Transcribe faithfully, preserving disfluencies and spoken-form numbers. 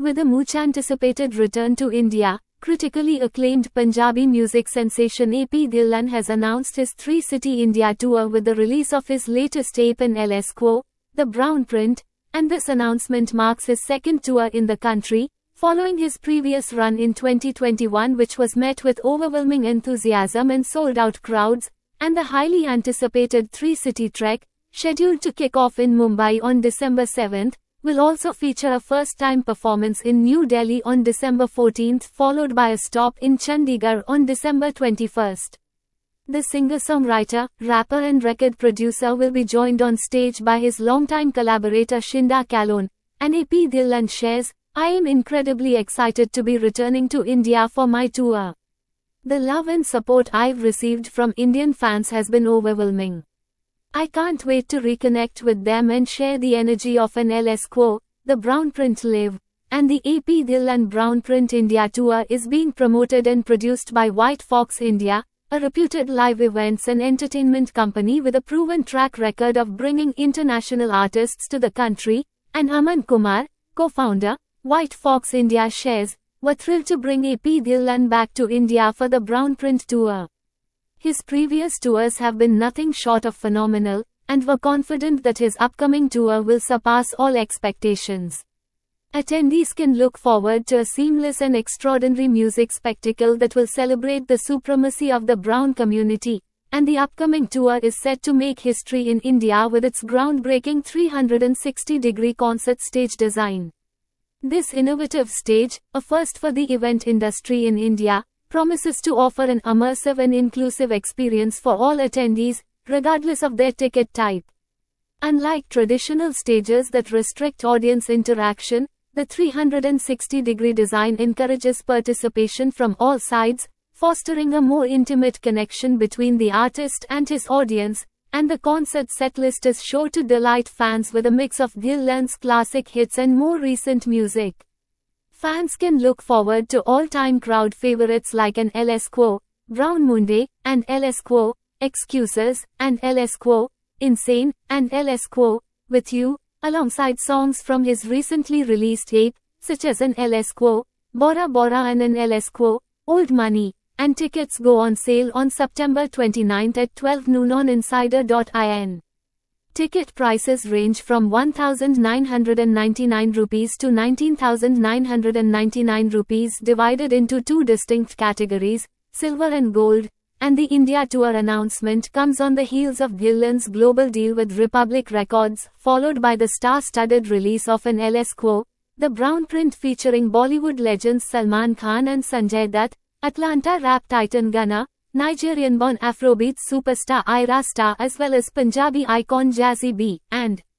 With a much-anticipated return to India, critically acclaimed Punjabi music sensation A P Dhillon has announced his three-city India tour with the release of his latest tape in L S Quo, The Brown Print, and this announcement marks his second tour in the country, following his previous run in twenty twenty-one, which was met with overwhelming enthusiasm and sold-out crowds, and the highly anticipated three-city trek, scheduled to kick off in Mumbai on December seventh, will also feature a first-time performance in New Delhi on December fourteenth, followed by a stop in Chandigarh on December twenty-first. The singer-songwriter, rapper and record producer will be joined on stage by his longtime collaborator Shinda Kalon, and A P Dhillon shares, "I am incredibly excited to be returning to India for my tour. The love and support I've received from Indian fans has been overwhelming. I can't wait to reconnect with them and share the energy of an L S Quo, The Brown Print live." And the A P Dhillon Brown Print India tour is being promoted and produced by White Fox India, a reputed live events and entertainment company with a proven track record of bringing international artists to the country, and Aman Kumar, co-founder, White Fox India shares, "We're thrilled to bring A P Dhillon back to India for the Brown Print tour. His previous tours have been nothing short of phenomenal, and we're confident that his upcoming tour will surpass all expectations. Attendees can look forward to a seamless and extraordinary music spectacle that will celebrate the supremacy of the Brown community, and the upcoming tour is set to make history in India with its groundbreaking three hundred sixty degree concert stage design. This innovative stage, a first for the event industry in India, promises to offer an immersive and inclusive experience for all attendees, regardless of their ticket type. Unlike traditional stages that restrict audience interaction, the three hundred sixty degree design encourages participation from all sides, fostering a more intimate connection between the artist and his audience, and the concert setlist is sure to delight fans with a mix of Dhillon's classic hits and more recent music. Fans can look forward to all-time crowd favorites like an L S Quo, Brown Monday, and L S Quo, Excuses, and L S Quo, Insane, and L S Quo, With You, alongside songs from his recently released tape, such as an L S Quo, Bora Bora and an L S Quo, Old Money, and tickets go on sale on September twenty-ninth at twelve noon on insider dot in. Ticket prices range from one thousand nine hundred ninety-nine rupees to nineteen thousand nine hundred ninety-nine rupees, divided into two distinct categories, silver and gold, and the India tour announcement comes on the heels of Dhillon's global deal with Republic Records, followed by the star-studded release of an L S Quo, The Brown Print featuring Bollywood legends Salman Khan and Sanjay Dutt, Atlanta rap titan Gunna, Nigerian-born Afrobeat superstar Ira Star, as well as Punjabi icon Jazzy B, and